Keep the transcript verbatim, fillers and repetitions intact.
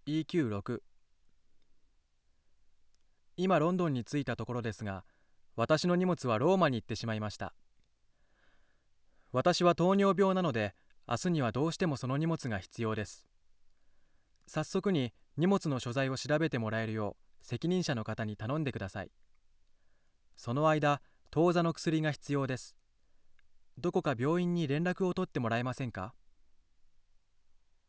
イーキューろく。今ロンドンに着いたところですが、私の荷物はローマに行ってしまいました。私は糖尿病なので、明日にはどうしてもその荷物が必要です。早速に荷物の所在を調べてもらえるよう責任者の方に頼んでください。その間、当座の薬が必要です。どこか病院に連絡を取ってもらえませんか？